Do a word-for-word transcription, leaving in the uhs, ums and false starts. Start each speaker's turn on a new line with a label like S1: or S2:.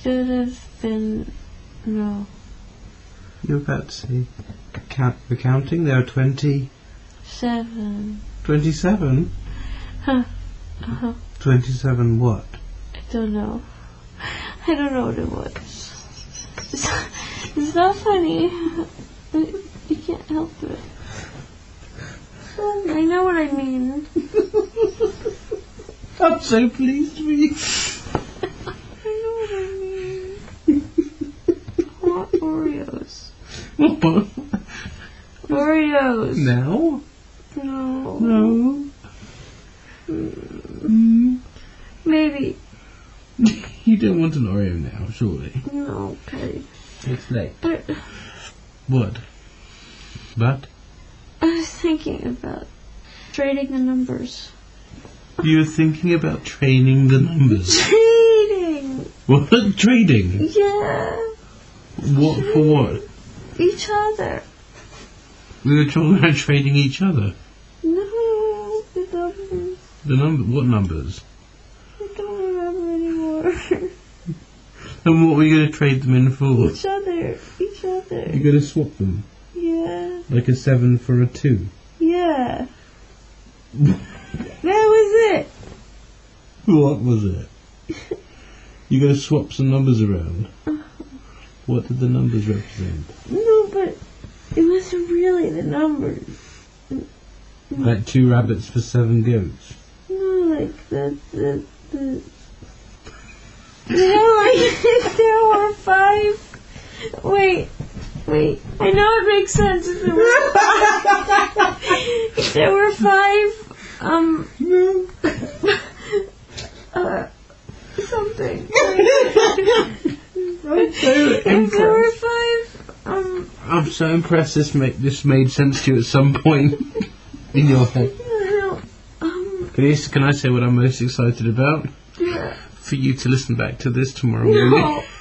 S1: should have been... No.
S2: You're about to say... Count, we're counting? There are twenty...
S1: Seven.
S2: Twenty-seven?
S1: Huh. Uh-huh.
S2: Twenty-seven what?
S1: I don't know. I don't know what it was. It's, it's not funny. You can't help it. I know what I mean.
S2: I'm so pleased with you.
S1: I know what I mean. I want Oreos.
S2: What?
S1: Oreos.
S2: Now?
S1: No.
S2: No. Mm.
S1: Maybe.
S2: You don't want an Oreo now, surely?
S1: No, okay.
S2: It's late.
S1: But
S2: What? But?
S1: I was thinking about trading the numbers.
S2: You were thinking about training the numbers.
S1: Trading!
S2: What? Trading?
S1: Yeah.
S2: What for what?
S1: Each other.
S2: We were talking about trading each other.
S1: No, the numbers.
S2: The number? What numbers?
S1: I don't remember anymore.
S2: And what were you going to trade them in for?
S1: Each other. Each other.
S2: You're going to swap them?
S1: Yeah.
S2: Like a seven for a two?
S1: Yeah. That was it.
S2: What was it? You're going to swap some numbers around? What did the numbers represent?
S1: No, but it wasn't really the numbers.
S2: Like two rabbits for seven goats?
S1: No, like the the the. You know, like if there were five. Wait, wait. I know it makes sense if there were five. If there were five, um.
S2: No.
S1: uh, something.
S2: I'm so
S1: If there were
S2: impressed.
S1: five, um.
S2: I'm so impressed this, make, this made sense to you at some point in your head.
S1: No, um.
S2: Can, you, can I say what I'm most excited about?
S1: Yeah.
S2: For you to listen back to this tomorrow
S1: No.
S2: morning.